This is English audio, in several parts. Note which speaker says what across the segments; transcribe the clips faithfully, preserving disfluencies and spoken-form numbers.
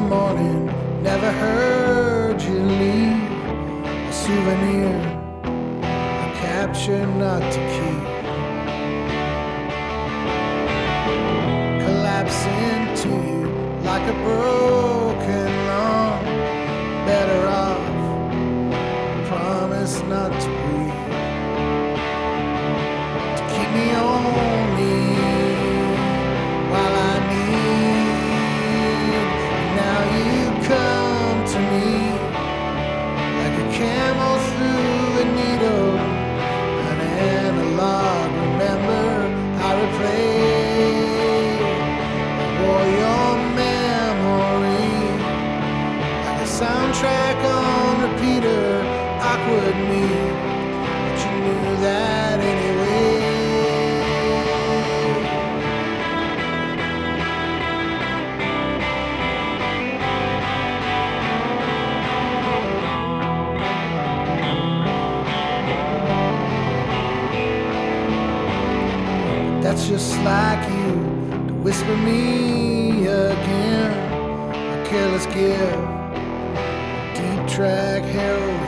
Speaker 1: morning, never heard you leave. A souvenir, a capture not to keep. Collapse into you like a broken lawn. Better off, promise not to breathe. To keep me only while I need. Now you come to me like a camel through a needle, an analog. Remember, I replay, wore your memory like a soundtrack on repeater. Awkward me, but you knew that anyway. That's just like you to whisper me again. A careless gift, deep track heroin.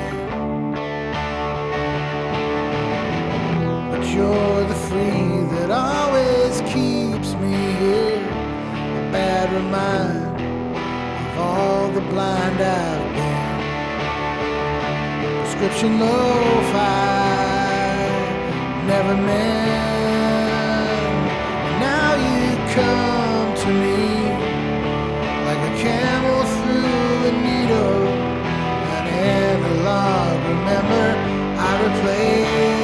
Speaker 1: But you're the free that always keeps me here. A bad reminder of all the blind I've been. Prescription lo-fi, never meant. Come to me like a camel through a needle, an analog. Remember, I replay,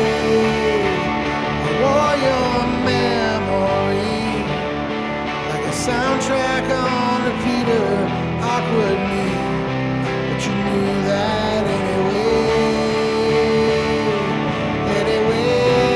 Speaker 1: I wore your memory like a soundtrack on repeater. Awkward me, but you knew that anyway. Anyway.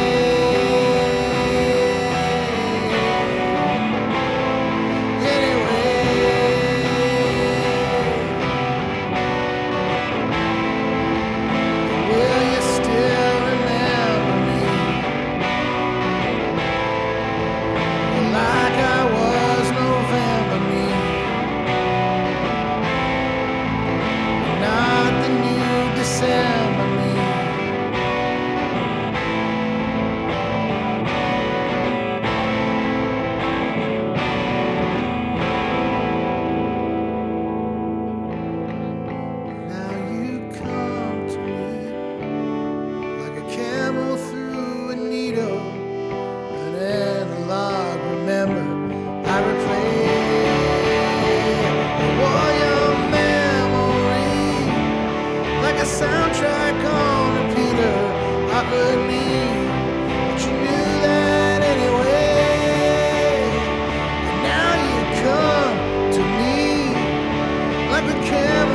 Speaker 1: Soundtrack on repeater, awkward me, but you knew that anyway. And now you come to me like a camera.